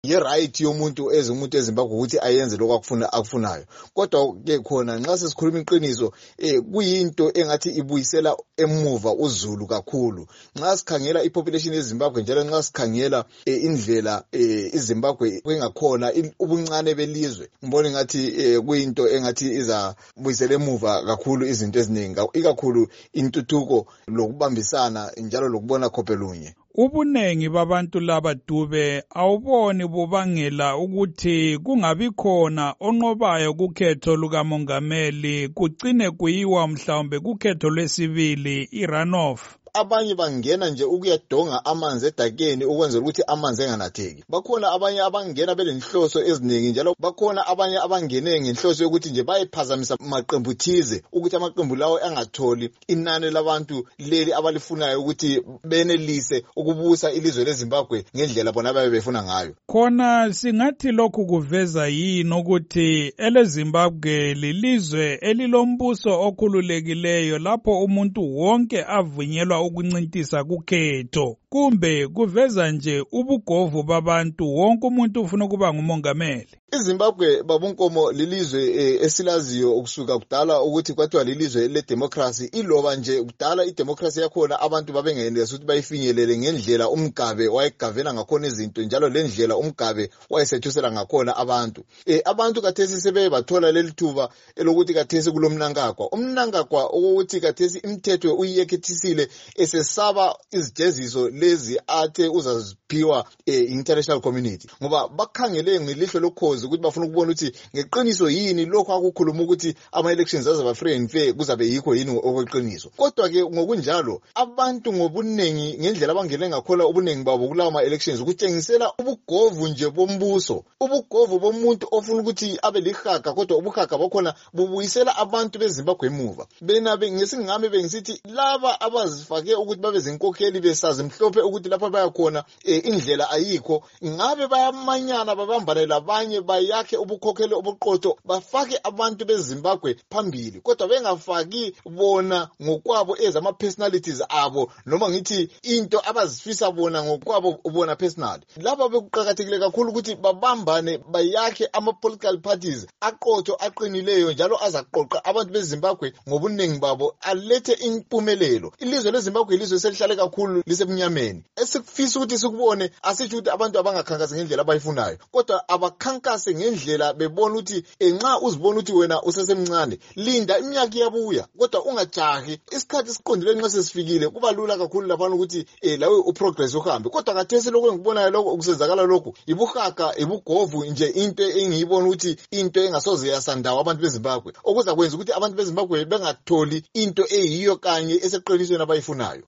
ye-right yomuntu umuntu eZimbabwe ukuthi ayenze lokho akufunayo. Kodwa ke khona nxa sesikhuluma iqiniso kuyinto engathi ibuyisela emuva uZulu kakhulu. Nxa sikhangela ipopulation yeZimbabwe njalo nxa sikhangela indlela iZimbabwe engakhona ubuncane belizwe, ngibona ngathi kuyinto engathi izabuyisela emuva kakhulu izinto eziningi, ikakhulu intuthuko lokubambisana njalo lokubona khophelunye. Ubunengi babantu laba Dube awuboni bubangela ukuthi kungabi khona onqobayo kukhetho lukamongameli, kugcine kuyiwa mhlawumbe kukhetho lwesibili i-runoff. Abanye bangena nje ukuyadonga amanzi edakeni ukwenzela ukuthi amanzi enganatheki. Bakhona abanye abangena belenhloso eziningi, njalo bakhona abanye abangene ngenhloso yokuthi nje bayiphazamisa maqembu thize ukuthi amaqembu lawo angatholi inani labantu leli abalifunayo ukuthi benelise ukubusa ilizwe leZimbabwe ngendlela bona ababe befuna ngayo. Khona singathi lokhu kuveza yini ukuthi eleZimbabwe lilizwe elilombuso okhululekileyo lapho umuntu wonke avunyelwa ukuncintisa kukhetho, kumbe kuveza nje ubugovu babantu wonke umuntu ufuna ukuba ngumongameli? iZimbabwe babunkomo lilizwe esilaziyo ukusuka kudala ukuthi kwathiwa lilizwe ledemocracy. Iloba nje kudala idemocracy yakhona abantu babengenelisa ukuthi bayifinyelele ngendlela umgabe wayegavela ngakhona izinto, njalo lendlela umgabe wayesethusela ngakhona abantu. Abantu kathesi sebe bathola leli thuba elokuthi kathesi kulomnankagwa. Umnankagwa ukuthi kathesi imithetho uyiyekhethisile esesaba izijeziso lezi athe uzaziphiwa international community, ngoba bakhangele ngelihlo lokhozi ukuthi bafuna ukubona ukuthi ngeqiniso yini lokho akukhuluma ukuthi ama-elections azaba free and fair kuzabe yikho yini okweqiniso. Kodwa ke ngokunjalo abantu ngobunengi ngendlela abangene ngakhona ubunengi babo kulawa ma-elections kutshengisela ubugovu nje bombuso, ubugovu bomuntu ofuna ukuthi abe lihaga, kodwa ubuhaga bakhona bubuyisela abantu beZimbabwe emuva. Bena ngesingame bengisithi laba abazifake ukuthi babe zinkokheli besazi mhlophe ukuthi lapha bayakhona indlela ayikho, ngabe bayamanyana babambane labanye bayakhe ubukhokheli obuqotho bafake abantu beZimbabwe phambili, kodwa bengafaki bona ngokwabo ama-personalities abo noma ngithi into abazifisa bona ngokwabo bona personal. Laba bekuqakathekile kakhulu ukuthi babambane bayakhe ama-political parties aqotho aqinileyo njalo azaqoqa abantu beZimbabwe ngobunengi babo alethe impumelelo. Ilizwe leZimbabwe ilizwe selihlale kakhulu lisemnyameni. Esikufisa ukuthi sikubone asitsho ukuthi abantu abangakhankasi ngendlela abayifunayo, kodwa abakhankase ngendlela bebona ukuthi nxa uzibona ukuthi wena usesemncane linda iminyaka iyabuya, kodwa ungajahi. Isikhathi siqondile nxa sesifikile kuba lula kakhulu lapha ukuthi lawe uprogress uhambe. Kodwa kathesi lokho engibonayo lokho ukusenzakala lokho ibuhaga ibugovu nje, into engiyibona ukuthi into engasoze yasandawo abantu beZimbabwe okuza kwenza ukuthi abantu beZimbabwe bengatholi into eyiyo kanye eseqinisweni abayifunayo.